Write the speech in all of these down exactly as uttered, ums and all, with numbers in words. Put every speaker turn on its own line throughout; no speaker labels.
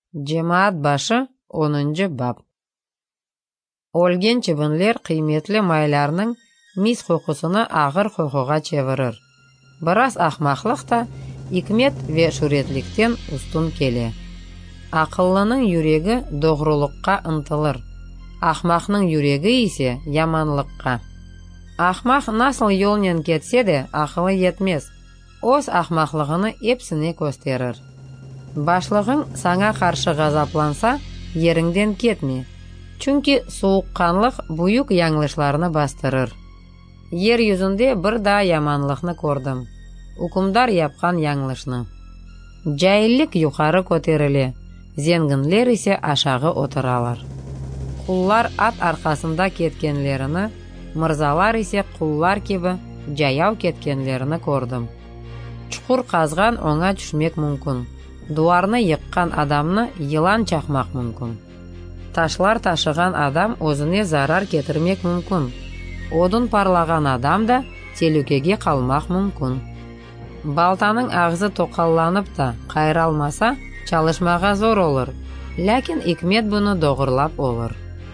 Жемаат башы онынчы бап. Өлген чыбынлер кыйметлі майларның мис хокусуны агыр хокуга чевырыр. Біраз ахмақлық та икмет ве шуретліктен устун келе. Ақыллының юрегі доғрулыққа ынтылыр. Ахмақның юрегі исе яманлыққа. Ахмақ насыл yolнен кетсе де ақылы етмес. Оз ахмақлығыны епсіне көстерір. Башлығың саңа қаршы ғазапланса, еріңден кетме. Чүнки суыққанлық бұйық яңлышларыны бастырыр. Ер yüzünde бір да яманлықны көрдім. Укумдар япқан яңлышны. Жайыллік юқары көтеріле, зенгінлер исе ашағы отыралар. Құллар ат арқасында кеткенлеріні, мырзалар исе құллар кебі жаяу кеткенлеріні көрдім. Чұқыр қазған оңа түшмек мүмкін. Дуарны йыққан адамны йылан чақмақ мүмкін. Ташлар ташыған адам өзіне зарар кетірмек мүмкін. Одын парлаған адам да телукеге қалмақ мүмкін. Балтаның ағзы тоқалланып та қайралмаса, çalışmaға зор olur. Ләкин икмет бұны доғырлап olur.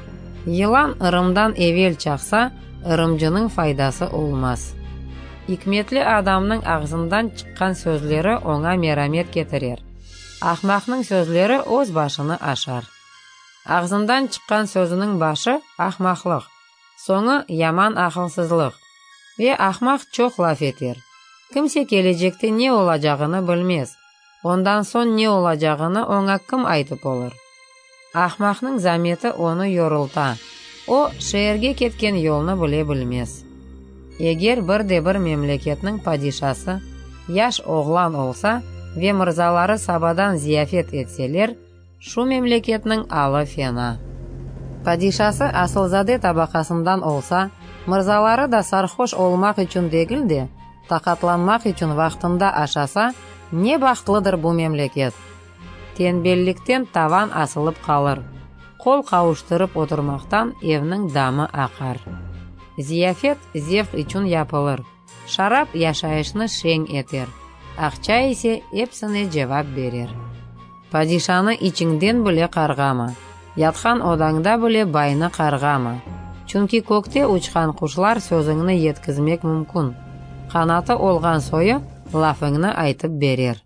Йылан ырымдан евел чақса, ырымжының файдасы олмас. Икметлі адамның ағзындан шыққан сөзлері оңа мерамет кетірер. Ахмақның сөзлері өз башыны ашар. Ағзындан шыққан сөзінің башы ахмақлық, соңы яман ақылсызлық. Ве ахмақ чоқ лаф етер. Кімсе кележекте не олажағыны білмес. Ондан сон не олажағыны оңа кім айтып олыр. Ахмақның заметі оны yorulta. О шерге кеткен yolны біле білмес. Егер бірде-бір мемлекетнің падишасы яш оғлан олса, ве мырзалары сабадан зияфет етселер, шу мемлекетнің алы фена. Падишасы асылзаде табақасындан олса, мырзалары да сархош олмақ үшін дегілде, тақатланмақ үшін вақтында ашаса, не бақтлыдыр бұл мемлекет. Тенбелліктен таван асылып қалыр. Қол қауыштырып отырмақтан евнің дамы ақар. Зияфет зевқ үшін япылыр. Шарап яшайышны шең етер. Ақча есе епсіне жевап берер. Падишаны ичіңден біле қарғама. Ятқан одаңда біле байны қарғама. Чүнки көкте ұчқан құшлар сөзіңні еткізмек мүмкін. Қанаты олған сойы лафыңны айтып берер.